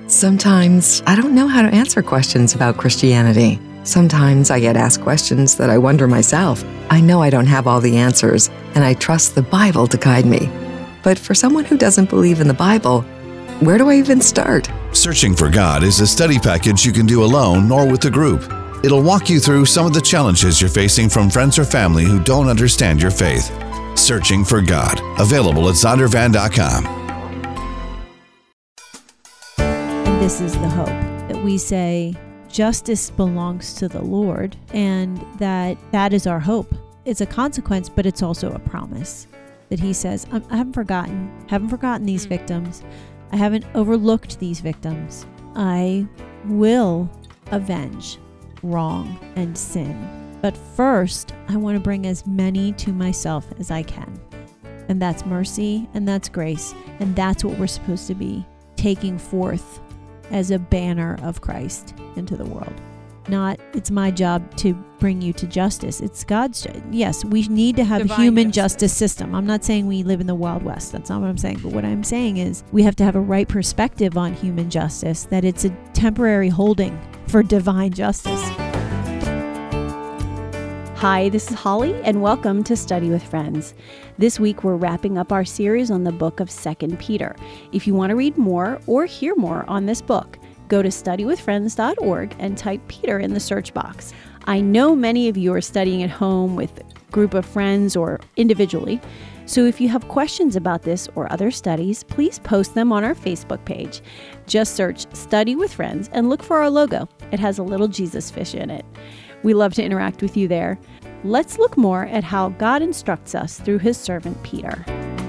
Sometimes I don't know how to answer questions about Christianity. Sometimes I get asked questions that I wonder myself. I know I don't have all the answers, and I trust the Bible to guide me. But for someone who doesn't believe in the Bible, where do I even start? Searching for God is a study package you can do alone or with a group. It'll walk you through some of the challenges you're facing from friends or family who don't understand your faith. Searching for God. Available at Zondervan.com. And this is the hope that we say justice belongs to the Lord, and that is our hope. It's a consequence, but it's also a promise that he says, I haven't forgotten these victims. I haven't overlooked these victims. I will avenge wrong and sin. But first, I want to bring as many to myself as I can. And that's mercy, and that's grace, and that's what we're supposed to be taking forth as a banner of Christ into the world. Not, it's my job to bring you to justice. It's God's job. Yes, we need to have Divine a human justice system. I'm not saying we live in the Wild West. That's not what I'm saying. But what I'm saying is we have to have a right perspective on human justice, that it's a temporary holding for divine justice. Hi, this is Holly, and welcome to Study with Friends. This week, we're wrapping up our series on the book of 2 Peter. If you want to read more or hear more on this book, go to studywithfriends.org and type Peter in the search box. I know many of you are studying at home with a group of friends or individually, so if you have questions about this or other studies, please post them on our Facebook page. Just search Study with Friends and look for our logo. It has a little Jesus fish in it. We love to interact with you there. Let's look more at how God instructs us through his servant Peter.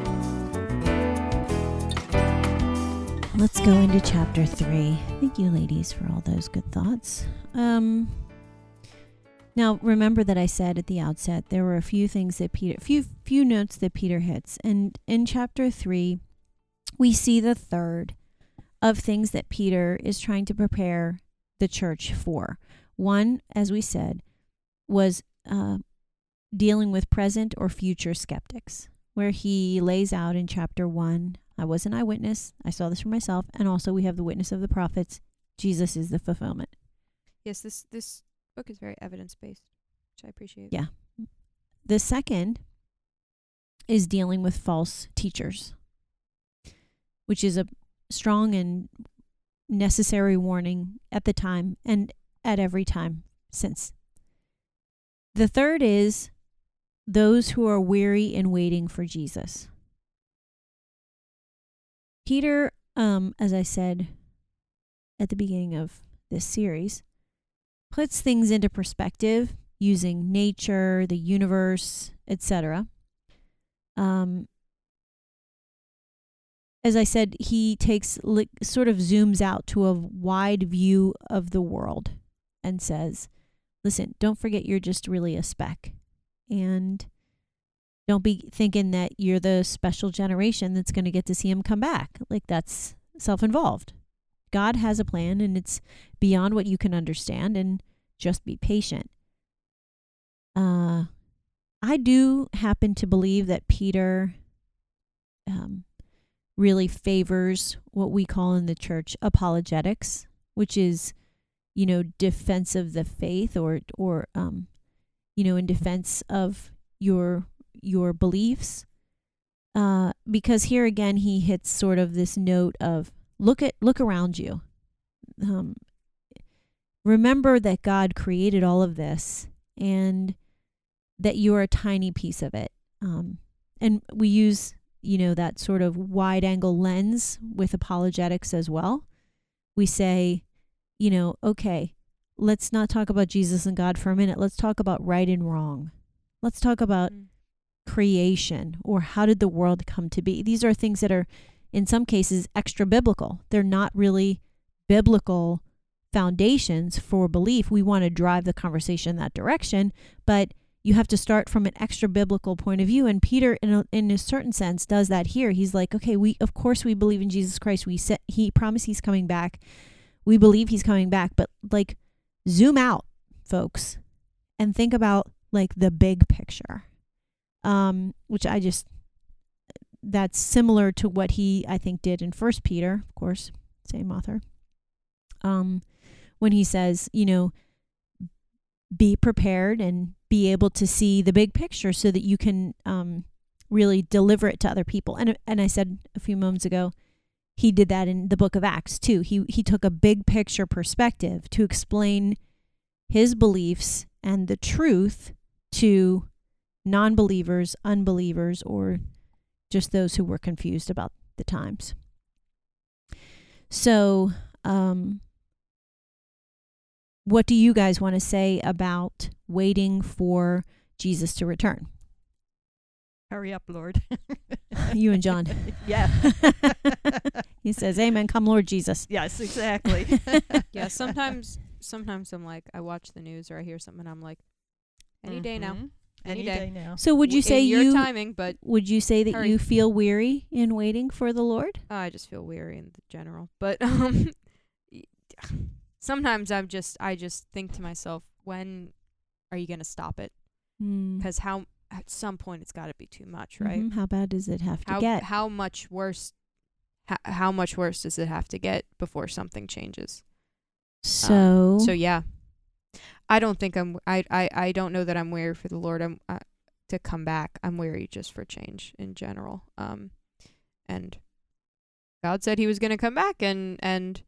Let's go into chapter 3. Thank you, ladies, for all those good thoughts. Now, remember that I said at the outset there were a few things that few notes that Peter hits. And in chapter 3, we see the third of things that Peter is trying to prepare the church for. One, as we said, was dealing with present or future skeptics, where he lays out in chapter 1, I was an eyewitness, I saw this for myself, and also we have the witness of the prophets, Jesus is the fulfillment. Yes, this book is very evidence-based, which I appreciate. Yeah. The second is dealing with false teachers, which is a strong and necessary warning at the time and at every time since. The third is those who are weary and waiting for Jesus. Peter, as I said at the beginning of this series, puts things into perspective using nature, the universe, etc. As I said, he sort of zooms out to a wide view of the world and says, listen, don't forget you're just really a speck. And don't be thinking that you're the special generation that's going to get to see him come back. Like, that's self-involved. God has a plan, and it's beyond what you can understand, and just be patient. I do happen to believe that Peter really favors what we call in the church apologetics, which is, defense of the faith or in defense of your beliefs. Because here again, he hits sort of this note of look around you. Remember that God created all of this and that you're a tiny piece of it. And we use, that sort of wide angle lens with apologetics as well. We say, okay, let's not talk about Jesus and God for a minute. Let's talk about right and wrong. Let's talk about creation, or how did the world come to be? These are things that are, in some cases, extra biblical. They're not really biblical foundations for belief. We want to drive the conversation that direction, but you have to start from an extra biblical point of view. And Peter, in a certain sense, does that here. He's like, okay, of course we believe in Jesus Christ. He promised he's coming back. We believe he's coming back, but zoom out, folks, and think about the big picture. Which that's similar to what he, I think, did in 1 Peter, of course, same author. when he says, be prepared and be able to see the big picture so that you can really deliver it to other people. And I said a few moments ago, he did that in the book of Acts too. He took a big picture perspective to explain his beliefs and the truth to non-believers, unbelievers, or just those who were confused about the times. So, what do you guys want to say about waiting for Jesus to return? Hurry up, Lord. You and John. Yeah. He says, "Amen, come Lord Jesus." Yes, exactly. Yeah, sometimes I'm like, I watch the news or I hear something and I'm like, any day now. Any day now. So would you say in your timing, but would you say that hurry. you feel weary in waiting for the Lord? I just feel weary in the general. But sometimes I just think to myself, when are you going to stop it? Because at some point it's got to be too much, right? How bad does it have to get? How much worse? How much worse does it have to get before something changes? So yeah, I don't think I don't know that I'm weary for the Lord. I'm to come back. I'm weary just for change in general. And God said He was going to come back and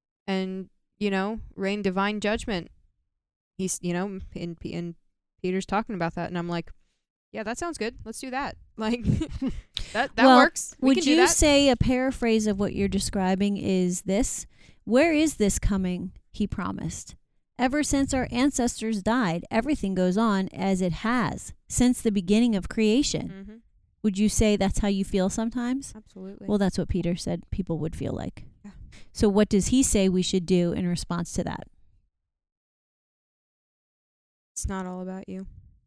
rain divine judgment. He's in Peter's talking about that, and I'm like, yeah, that sounds good. Let's do that. Like that works. Would you say a paraphrase of what you're describing is this? Where is this coming? He promised. Ever since our ancestors died, everything goes on as it has since the beginning of creation. Mm-hmm. Would you say that's how you feel sometimes? Absolutely. Well, that's what Peter said people would feel like. Yeah. So what does he say we should do in response to that? It's not all about you.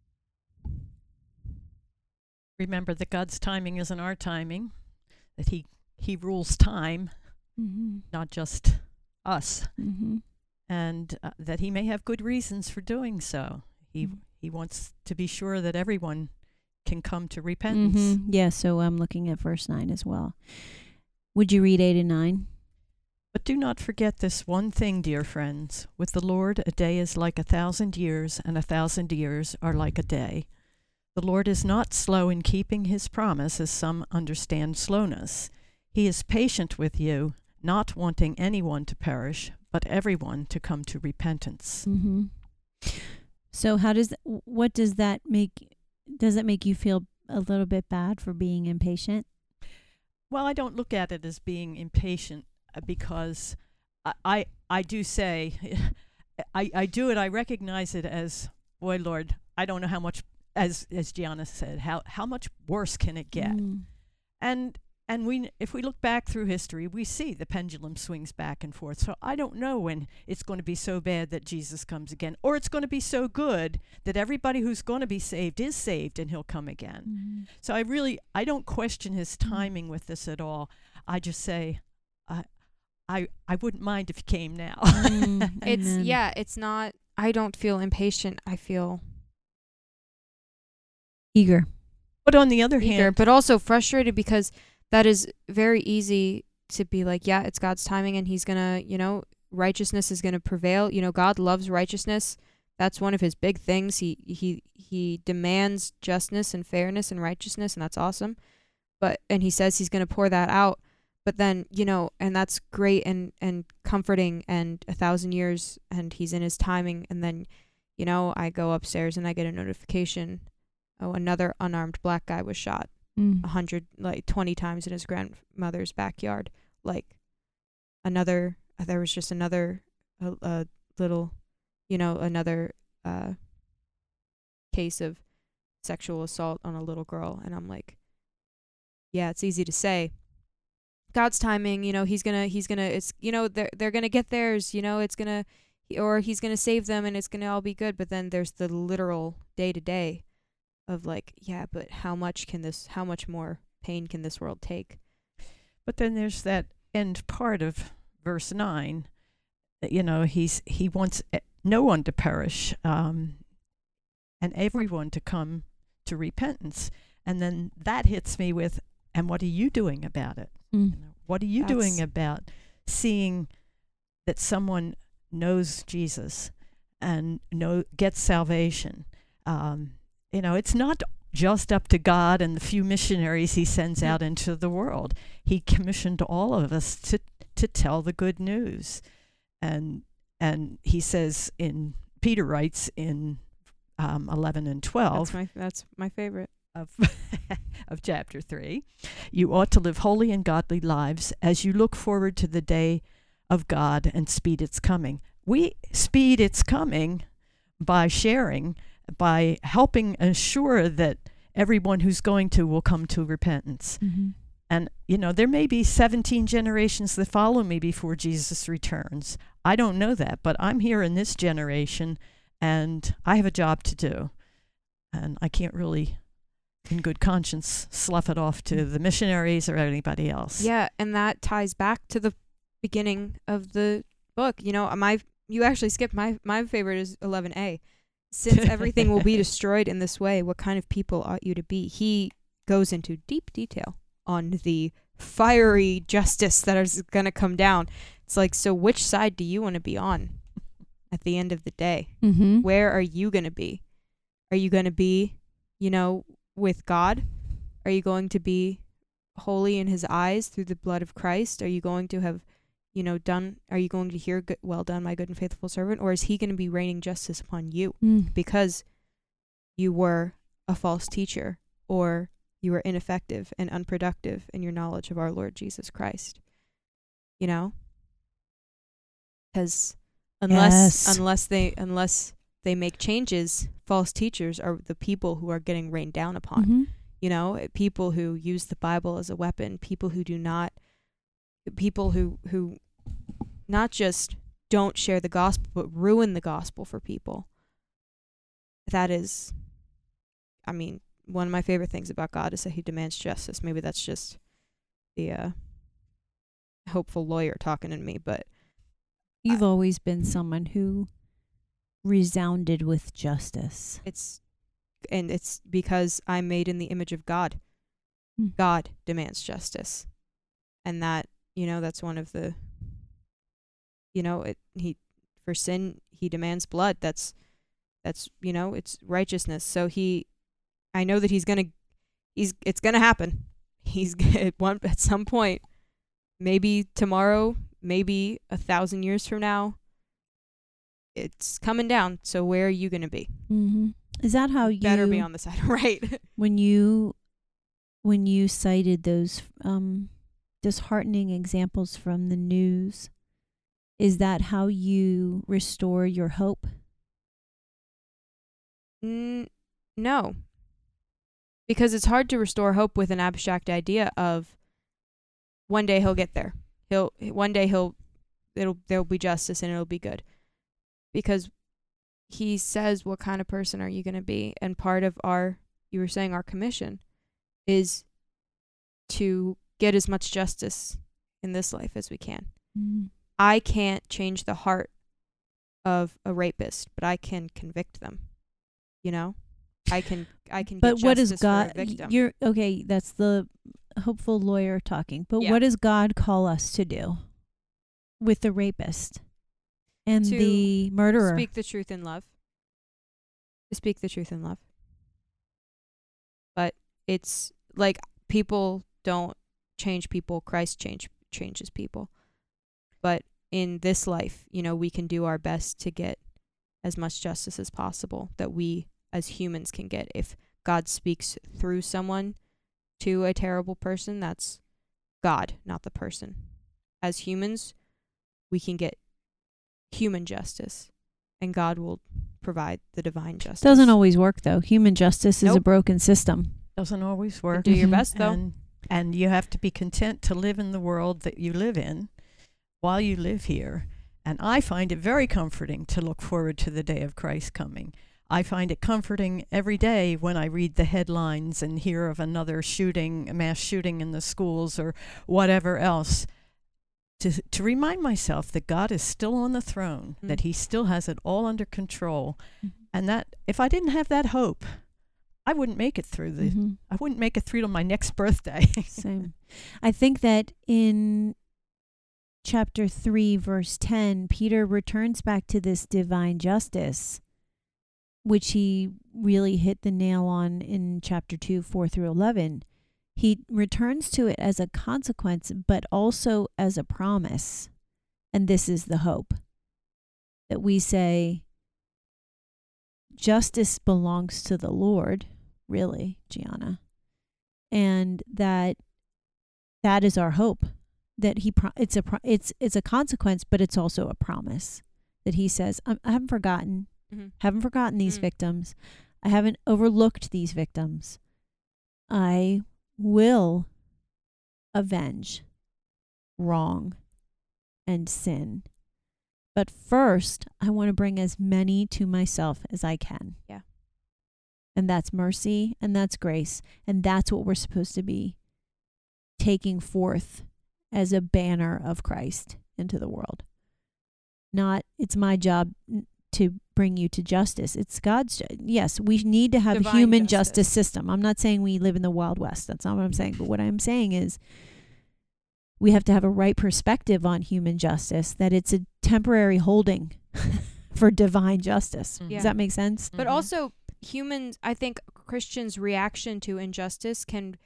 Remember that God's timing isn't our timing, that he rules time, not just us, and that he may have good reasons for doing so. He wants to be sure that everyone can come to repentance. Yeah, so I'm looking at verse 9 as well. Would you read 8 and 9? But do not forget this one thing, dear friends. With the Lord, a day is like 1,000 years, and 1,000 years are like a day. The Lord is not slow in keeping his promise, as some understand slowness. He is patient with you, not wanting anyone to perish, but everyone to come to repentance. So what does that make? Does it make you feel a little bit bad for being impatient? Well, I don't look at it as being impatient because I do say, I do it, I recognize it as, boy, Lord, I don't know how much, as Gianna said, how much worse can it get? And if we look back through history, we see the pendulum swings back and forth. So I don't know when it's going to be so bad that Jesus comes again, or it's going to be so good that everybody who's going to be saved is saved and he'll come again. So I don't question his timing with this at all. I just say, I wouldn't mind if he came now. It's not, I don't feel impatient. I feel eager. But on the other hand, but also frustrated, because that is very easy to be like, yeah, it's God's timing and he's going to, righteousness is going to prevail. God loves righteousness. That's one of his big things. He demands justness and fairness and righteousness, and that's awesome. And he says he's going to pour that out. But then, and that's great and comforting, and 1,000 years, and he's in his timing. And then, I go upstairs and I get a notification. Oh, another unarmed black guy was shot 20 times in his grandmother's backyard. There was just another little, another case of sexual assault on a little girl. And I'm like, yeah, it's easy to say. God's timing, he's gonna, it's, they're gonna get theirs, it's gonna, or he's gonna save them and it's gonna all be good. But then there's the literal day to day of but how much more pain can this world take? But then there's that end part of verse 9. He wants no one to perish, and everyone to come to repentance. And then that hits me with, and what are you doing about it? What are you doing about seeing that someone knows Jesus and gets salvation. It's not just up to God and the few missionaries he sends out into the world. He commissioned all of us to tell the good news. And he says Peter writes in 11 and 12. That's my favorite. Of chapter 3, you ought to live holy and godly lives as you look forward to the day of God and speed its coming. We speed its coming by sharing, by helping assure that everyone who's going to will come to repentance. Mm-hmm. And, there may be 17 generations that follow me before Jesus returns. I don't know that, but I'm here in this generation, and I have a job to do. And I can't really, in good conscience, slough it off to the missionaries or anybody else. Yeah, and that ties back to the beginning of the book. You actually skipped my favorite is 11a. Since everything will be destroyed in this way, what kind of people ought you to be? He goes into deep detail on the fiery justice that is going to come down. It's like, so which side do you want to be on at the end of the day? Mm-hmm. Where are you going to be? Are you going to be, with God? Are you going to be holy in his eyes through the blood of Christ? Are you going to have, are you going to hear, well done, my good and faithful servant? Or is he going to be raining justice upon you because you were a false teacher, or you were ineffective and unproductive in your knowledge of our Lord Jesus Christ? Because unless they make changes, false teachers are the people who are getting rained down upon. Mm-hmm. People who use the Bible as a weapon, people who not just don't share the gospel, but ruin the gospel for people. That is, one of my favorite things about God is that he demands justice. Maybe that's just the hopeful lawyer talking in me, but you've always been someone who resounded with justice. It's because I'm made in the image of God. God demands justice. And that, that's one of the, for sin, he demands blood. That's, it's righteousness. So I know that it's going to happen. At some point, maybe tomorrow, maybe 1,000 years from now, it's coming down. So where are you going to be? Mm-hmm. Is that how you better be on the side right? when you cited those disheartening examples from the news, is that how you restore your hope? No, because it's hard to restore hope with an abstract idea of one day he'll get there. There'll be justice and it'll be good. Because he says, what kind of person are you going to be? And part of our commission is to get as much justice in this life as we can. Mm. I can't change the heart of a rapist, but I can convict them. I can But get what is justice God? for a victim. You're okay. That's the hopeful lawyer talking. But Yeah. what does God call us to do with the rapist and To the murderer? Speak the truth in love. To speak the truth in love. But it's like people don't change people. Christ changes people. But in this life, we can do our best to get as much justice as possible that we as humans can get. If God speaks through someone to a terrible person, that's God, not the person. As humans, we can get human justice, and God will provide the divine justice. Doesn't always work though. Human justice is a Nope. broken system. Doesn't always work. Do your Mhm. best, though. And you have to be content to live in the world that you live in while you live here. And I find it very comforting to look forward to the day of Christ coming. I find it comforting every day when I read the headlines and hear of another shooting, a mass shooting in the schools or whatever else, to remind myself that God is still on the throne, that he still has it all under control. And that if I didn't have that hope, I wouldn't make it through I wouldn't make it through to my next birthday. Same. I think that in chapter 3, verse 10, Peter returns back to this divine justice, which he really hit the nail on in chapter 2, 4 through 11. He returns to it as a consequence, but also as a promise. And this is the hope that we say, justice belongs to the Lord, really, Gianna. And that is our hope, that it's a consequence, but it's also a promise that he says, I haven't forgotten, haven't forgotten these victims. I haven't overlooked these victims. I will avenge wrong and sin. But first, I want to bring as many to myself as I can. Yeah. And that's mercy and that's grace. And that's what we're supposed to be taking forth as a banner of Christ into the world. Not, it's my job to bring you to justice. It's God's. Yes, we need to have Divine a human justice system. I'm not saying we live in the Wild West. That's not what I'm saying. But what I'm saying is we have to have a right perspective on human justice, that it's a temporary holding for divine justice. Mhm. Does that make sense? But also, humans, I think Christians' reaction to injustice can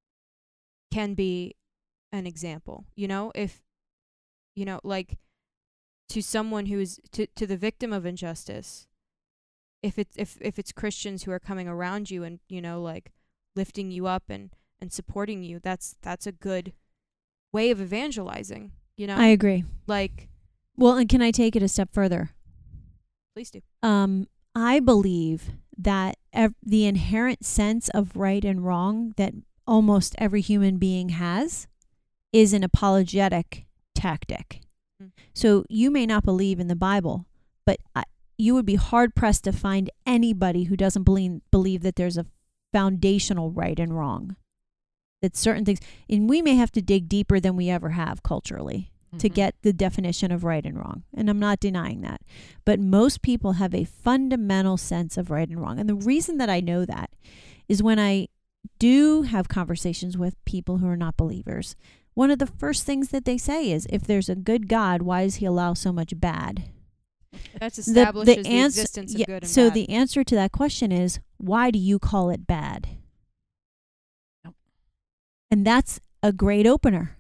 be an example. You know, if, you know, like, to someone who is to the victim of injustice, if it's Christians who are coming around you and, you know, like, lifting you up and supporting you, that's a good way of evangelizing, you know? I agree. Like, Well, and can I take it a step further? please do. I believe that the inherent sense of right and wrong that almost every human being has is an apologetic tactic. So you may not believe in the Bible, but you would be hard-pressed to find anybody who doesn't believe that there's a foundational right and wrong. That certain things, and we may have to dig deeper than we ever have culturally to get the definition of right and wrong. And I'm not denying that. But most people have a fundamental sense of right and wrong. And the reason that I know that is when I do have conversations with people who are not believers, one of the first things that they say is, if there's a good God, why does he allow so much bad? That's establishes the existence of good and bad. So the answer to that question is, why do you call it bad? Nope. And that's a great opener.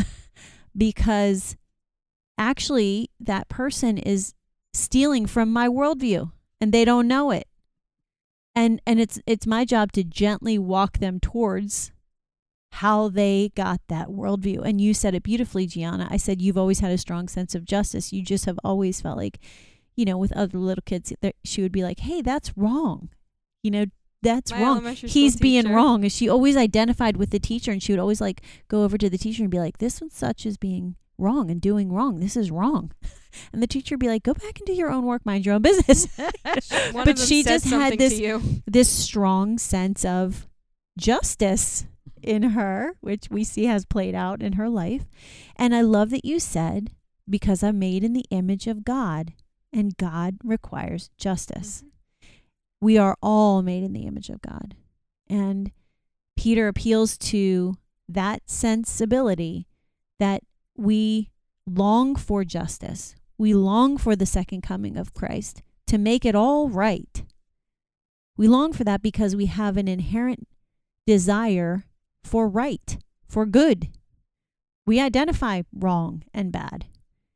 Because actually that person is stealing from my worldview and they don't know it. And it's my job to gently walk them towards how they got that worldview. And you said it beautifully, Gianna. I said, you've always had a strong sense of justice. You just have always felt like, you know, with other little kids, she would be like, hey, that's wrong. You know, that's My wrong. elementary He's school being teacher. wrong. And she always identified with the teacher, and she would always like go over to the teacher and be like, this one such is being wrong and doing wrong. This is wrong. And the teacher would be like, go back and do your own work, mind your own business. One But of them she said just had something this to you. this strong sense of justice in her, which we see has played out in her life. And I love that you said, because I'm made in the image of God, and God requires justice. We are all made in the image of God. And Peter appeals to that sensibility that we long for justice. We long for the second coming of Christ to make it all right. We long for that because we have an inherent desire for right, for good. We identify wrong and bad.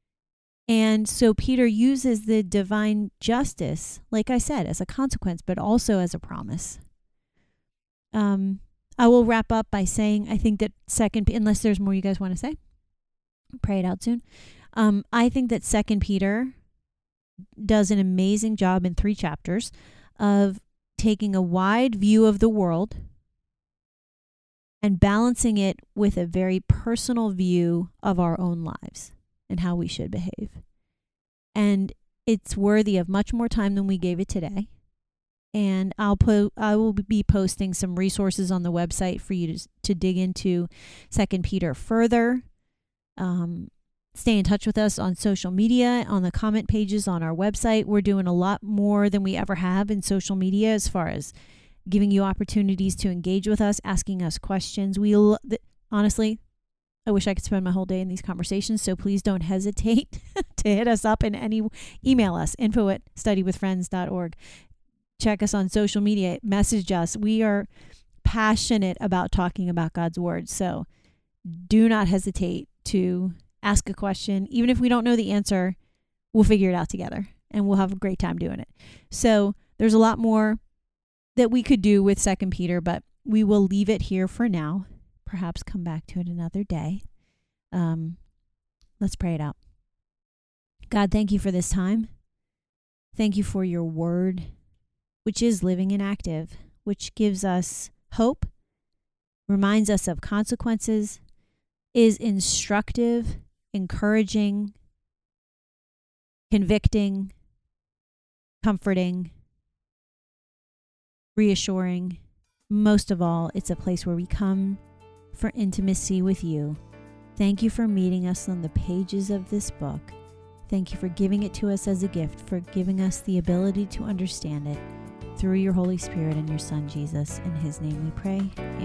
And so Peter uses the divine justice, like I said, as a consequence, but also as a promise. I will wrap up by saying, I think that unless there's more you guys want to say, pray it out soon. I think that 2 Peter does an amazing job in 3 chapters of taking a wide view of the world and balancing it with a very personal view of our own lives and how we should behave. And it's worthy of much more time than we gave it today. And I will be posting some resources on the website for you to dig into 2 Peter further. Stay in touch with us on social media, on the comment pages on our website. We're doing a lot more than we ever have in social media as far as giving you opportunities to engage with us, asking us questions. Honestly, I wish I could spend my whole day in these conversations, so please don't hesitate to hit us up and email us, info@studywithfriends.org. Check us on social media, message us. We are passionate about talking about God's word, so do not hesitate to ask a question. Even if we don't know the answer, we'll figure it out together, and we'll have a great time doing it. So there's a lot more that we could do with 2 Peter, but we will leave it here for now. Perhaps come back to it another day. Let's pray it out. God, thank you for this time. Thank you for your word, which is living and active, which gives us hope, reminds us of consequences, is instructive, encouraging, convicting, comforting, reassuring. Most of all, it's a place where we come for intimacy with you. Thank you for meeting us on the pages of this book. Thank you for giving it to us as a gift, for giving us the ability to understand it through your Holy Spirit and your Son, Jesus. In his name we pray.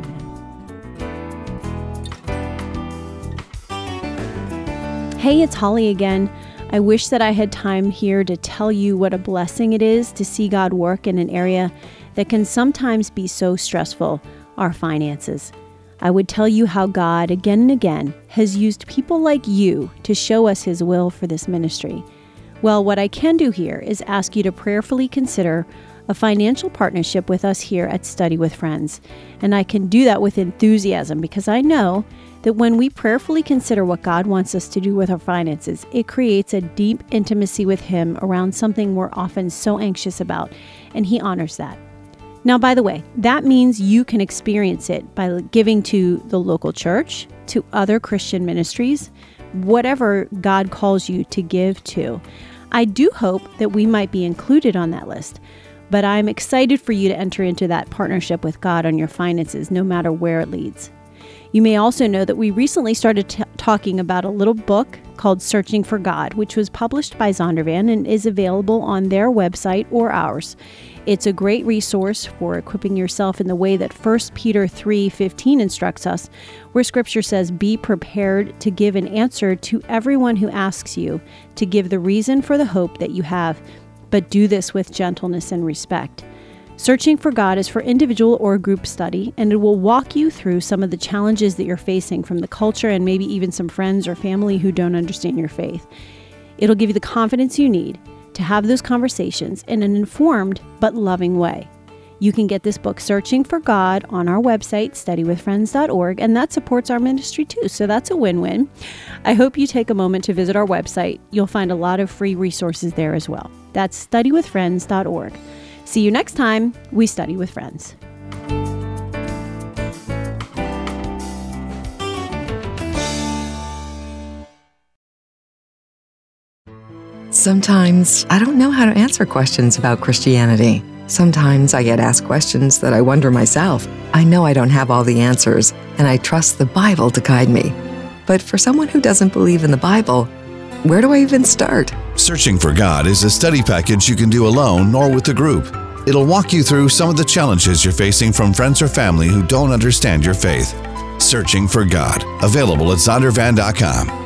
Amen. Hey, it's Holly again. I wish that I had time here to tell you what a blessing it is to see God work in an area that can sometimes be so stressful, our finances. I would tell you how God, again and again, has used people like you to show us his will for this ministry. Well, what I can do here is ask you to prayerfully consider a financial partnership with us here at Study with Friends. And I can do that with enthusiasm because I know that when we prayerfully consider what God wants us to do with our finances, it creates a deep intimacy with him around something we're often so anxious about, and he honors that. Now, by the way, that means you can experience it by giving to the local church, to other Christian ministries, whatever God calls you to give to. I do hope that we might be included on that list, but I'm excited for you to enter into that partnership with God on your finances, no matter where it leads. You may also know that we recently started talking about a little book called Searching for God, which was published by Zondervan and is available on their website or ours. It's a great resource for equipping yourself in the way that 1 Peter 3:15 instructs us, where Scripture says, "Be prepared to give an answer to everyone who asks you, to give the reason for the hope that you have, but do this with gentleness and respect." Searching for God is for individual or group study, and it will walk you through some of the challenges that you're facing from the culture and maybe even some friends or family who don't understand your faith. It'll give you the confidence you need to have those conversations in an informed but loving way. You can get this book, Searching for God, on our website, studywithfriends.org, and that supports our ministry too, so that's a win-win. I hope you take a moment to visit our website. You'll find a lot of free resources there as well. That's studywithfriends.org. See you next time we study with friends. Sometimes I don't know how to answer questions about Christianity. Sometimes I get asked questions that I wonder myself. I know I don't have all the answers, and I trust the Bible to guide me. But for someone who doesn't believe in the Bible, where do I even start? Searching for God is a study package you can do alone or with a group. It'll walk you through some of the challenges you're facing from friends or family who don't understand your faith. Searching for God, available at Zondervan.com.